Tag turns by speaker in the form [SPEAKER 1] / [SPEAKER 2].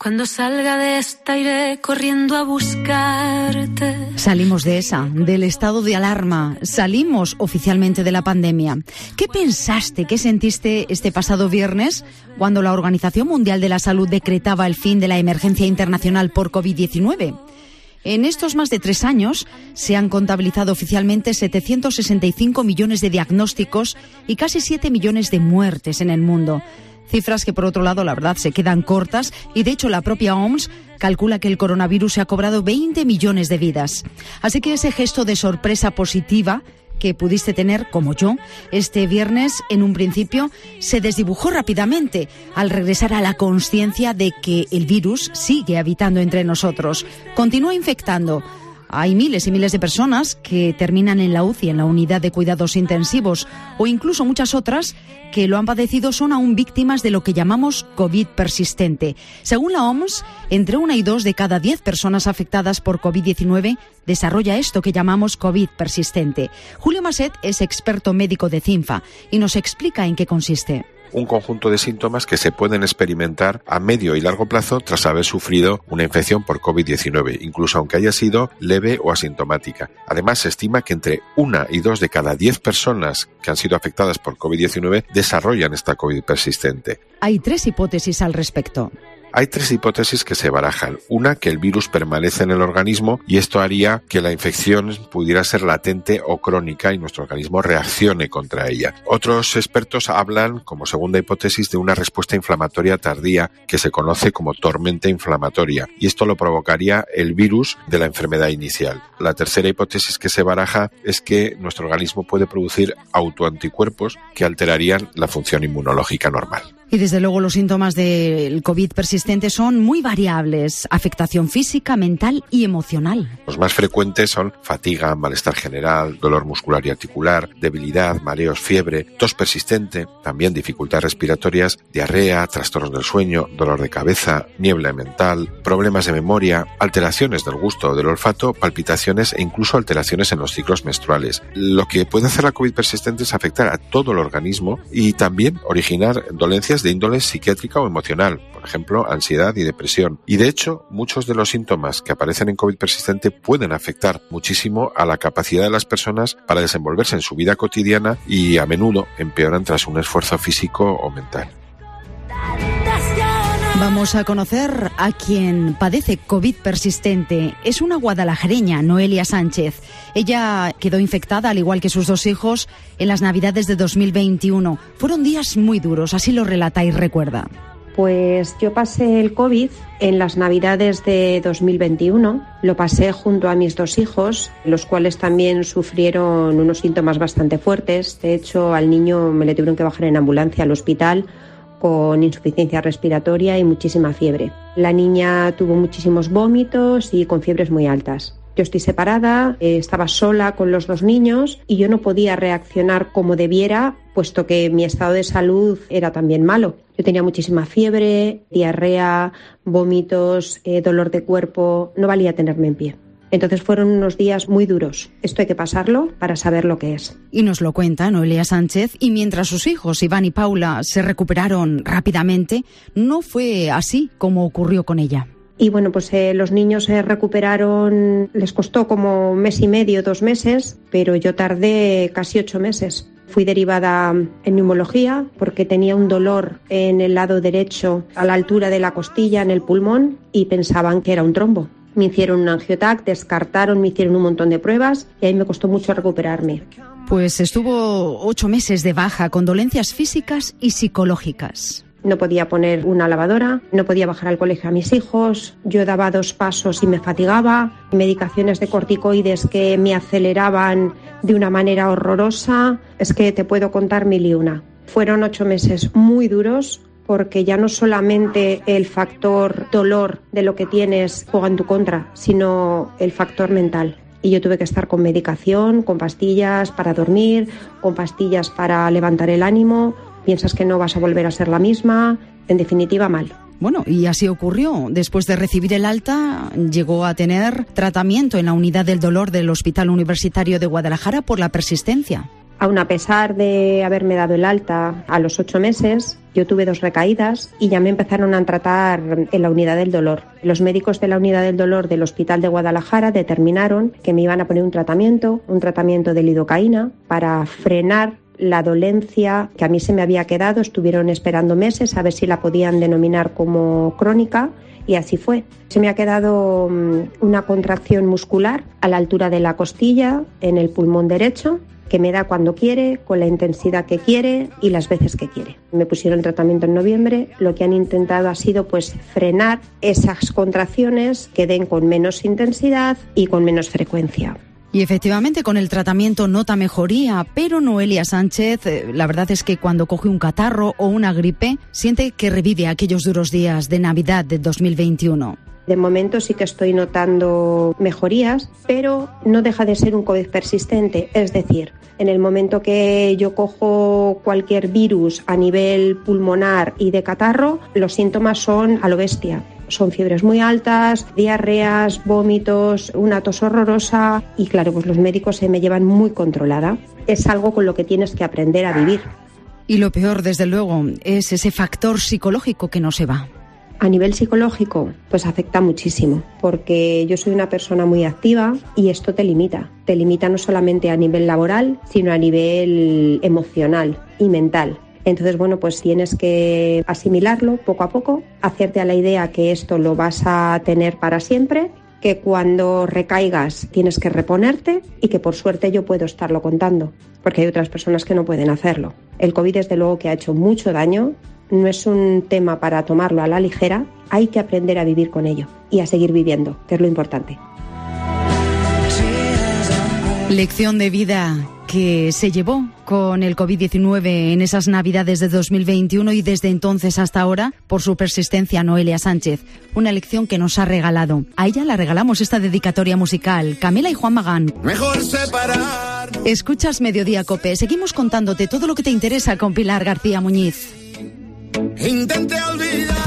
[SPEAKER 1] Cuando salga de esta iré corriendo a buscarte.
[SPEAKER 2] Salimos de del estado de alarma, salimos oficialmente de la pandemia. ¿Qué pensaste, qué sentiste este pasado viernes cuando la Organización Mundial de la Salud decretaba el fin de la emergencia internacional por COVID-19? En estos más de 3 años se han contabilizado oficialmente 765 millones de diagnósticos y casi 7 millones de muertes en el mundo. Cifras que, por otro lado, la verdad, se quedan cortas y, de hecho, la propia OMS calcula que el coronavirus se ha cobrado 20 millones de vidas. Así que ese gesto de sorpresa positiva que pudiste tener, como yo, este viernes, en un principio, se desdibujó rápidamente al regresar a la consciencia de que el virus sigue habitando entre nosotros, continúa infectando. Hay miles y miles de personas que terminan en la UCI, en la unidad de cuidados intensivos, o incluso muchas otras que lo han padecido son aún víctimas de lo que llamamos COVID persistente. Según la OMS, entre 1 y 2 de cada 10 personas afectadas por COVID-19 desarrolla esto que llamamos COVID persistente. Julio Maset es experto médico de CINFA y nos explica en qué consiste.
[SPEAKER 3] Un conjunto de síntomas que se pueden experimentar a medio y largo plazo tras haber sufrido una infección por COVID-19, incluso aunque haya sido leve o asintomática. Además, se estima que entre 1 y 2 de cada 10 personas que han sido afectadas por COVID-19 desarrollan esta COVID persistente.
[SPEAKER 2] Hay 3 hipótesis al respecto.
[SPEAKER 3] Hay 3 hipótesis que se barajan. Una, que el virus permanece en el organismo y esto haría que la infección pudiera ser latente o crónica y nuestro organismo reaccione contra ella. Otros expertos hablan, como segunda hipótesis, de una respuesta inflamatoria tardía que se conoce como tormenta inflamatoria y esto lo provocaría el virus de la enfermedad inicial. La tercera hipótesis que se baraja es que nuestro organismo puede producir autoanticuerpos que alterarían la función inmunológica normal.
[SPEAKER 2] Y desde luego los síntomas del COVID persistente son muy variables, afectación física, mental y emocional.
[SPEAKER 3] Los más frecuentes son fatiga, malestar general, dolor muscular y articular, debilidad, mareos, fiebre, tos persistente, también dificultades respiratorias, diarrea, trastornos del sueño, dolor de cabeza, niebla mental, problemas de memoria, alteraciones del gusto o del olfato, palpitaciones e incluso alteraciones en los ciclos menstruales. Lo que puede hacer la COVID persistente es afectar a todo el organismo y también originar dolencias de índole psiquiátrica o emocional, por ejemplo, ansiedad y depresión. Y de hecho, muchos de los síntomas que aparecen en COVID persistente pueden afectar muchísimo a la capacidad de las personas para desenvolverse en su vida cotidiana y a menudo empeoran tras un esfuerzo físico o mental.
[SPEAKER 2] Vamos a conocer a quien padece COVID persistente. Es una guadalajareña, Noelia Sánchez. Ella quedó infectada, al igual que sus 2 hijos, en las Navidades de 2021. Fueron días muy duros, así lo relata y recuerda.
[SPEAKER 4] Pues yo pasé el COVID en las Navidades de 2021. Lo pasé junto a mis 2 hijos, los cuales también sufrieron unos síntomas bastante fuertes. De hecho, al niño me le tuvieron que bajar en ambulancia al hospital con insuficiencia respiratoria y muchísima fiebre. La niña tuvo muchísimos vómitos y con fiebres muy altas. Yo estoy separada, estaba sola con los 2 niños y yo no podía reaccionar como debiera, puesto que mi estado de salud era también malo. Yo tenía muchísima fiebre, diarrea, vómitos, dolor de cuerpo, no valía tenerme en pie. Entonces fueron unos días muy duros. Esto hay que pasarlo para saber lo que es.
[SPEAKER 2] Y nos lo cuenta Noelia Sánchez. Y mientras sus hijos, Iván y Paula, se recuperaron rápidamente, no fue así como ocurrió con ella.
[SPEAKER 4] Y bueno, pues los niños se recuperaron, les costó como 1 mes y medio, 2 meses, pero yo tardé casi 8 meses. Fui derivada en neumología porque tenía un dolor en el lado derecho, a la altura de la costilla, en el pulmón, y pensaban que era un trombo. Me hicieron un angiotac, descartaron, me hicieron un montón de pruebas y ahí me costó mucho recuperarme.
[SPEAKER 2] Pues estuvo 8 meses de baja con dolencias físicas y psicológicas.
[SPEAKER 4] No podía poner una lavadora, no podía bajar al colegio a mis hijos, yo daba 2 pasos y me fatigaba, medicaciones de corticoides que me aceleraban de una manera horrorosa. Es que te puedo contar 1000 y una. Fueron 8 meses muy duros, porque ya no solamente el factor dolor de lo que tienes juega en tu contra, sino el factor mental. Y yo tuve que estar con medicación, con pastillas para dormir, con pastillas para levantar el ánimo. Piensas que no vas a volver a ser la misma, en definitiva mal.
[SPEAKER 2] Bueno, y así ocurrió. Después de recibir el alta, llegó a tener tratamiento en la unidad del dolor del Hospital Universitario de Guadalajara por la persistencia.
[SPEAKER 4] Aun a pesar de haberme dado el alta a los 8 meses, yo tuve 2 recaídas y ya me empezaron a tratar en la unidad del dolor. Los médicos de la unidad del dolor del Hospital de Guadalajara determinaron que me iban a poner un tratamiento de lidocaína para frenar la dolencia que a mí se me había quedado. Estuvieron esperando meses a ver si la podían denominar como crónica y así fue. Se me ha quedado una contracción muscular a la altura de la costilla en el pulmón derecho, que me da cuando quiere, con la intensidad que quiere y las veces que quiere. Me pusieron tratamiento en noviembre. Lo que han intentado ha sido pues frenar esas contracciones que den con menos intensidad y con menos frecuencia.
[SPEAKER 2] Y efectivamente con el tratamiento nota mejoría, pero Noelia Sánchez, la verdad es que cuando coge un catarro o una gripe, siente que revive aquellos duros días de Navidad de 2021.
[SPEAKER 4] De momento sí que estoy notando mejorías, pero no deja de ser un COVID persistente. Es decir, en el momento que yo cojo cualquier virus a nivel pulmonar y de catarro, los síntomas son a lo bestia. Son fiebres muy altas, diarreas, vómitos, una tos horrorosa y claro, pues los médicos se me llevan muy controlada. Es algo con lo que tienes que aprender a vivir.
[SPEAKER 2] Y lo peor, desde luego, es ese factor psicológico que no se va.
[SPEAKER 4] A nivel psicológico, pues afecta muchísimo, porque yo soy una persona muy activa y esto te limita. Te limita no solamente a nivel laboral, sino a nivel emocional y mental. Entonces, bueno, pues tienes que asimilarlo poco a poco, hacerte a la idea que esto lo vas a tener para siempre, que cuando recaigas tienes que reponerte y que por suerte yo puedo estarlo contando, porque hay otras personas que no pueden hacerlo. El COVID, desde luego, que ha hecho mucho daño. No es un tema para tomarlo a la ligera, hay que aprender a vivir con ello y a seguir viviendo, que es lo importante.
[SPEAKER 2] Lección de vida que se llevó con el COVID-19 en esas Navidades de 2021 y desde entonces hasta ahora por su persistencia, Noelia Sánchez. Una lección que nos ha regalado. A ella la regalamos esta dedicatoria musical. Camila y Juan Magán.
[SPEAKER 5] Mejor separar.
[SPEAKER 2] Escuchas Mediodía Cope. Seguimos contándote todo lo que te interesa con Pilar García Muñiz.
[SPEAKER 5] Intenté olvidar.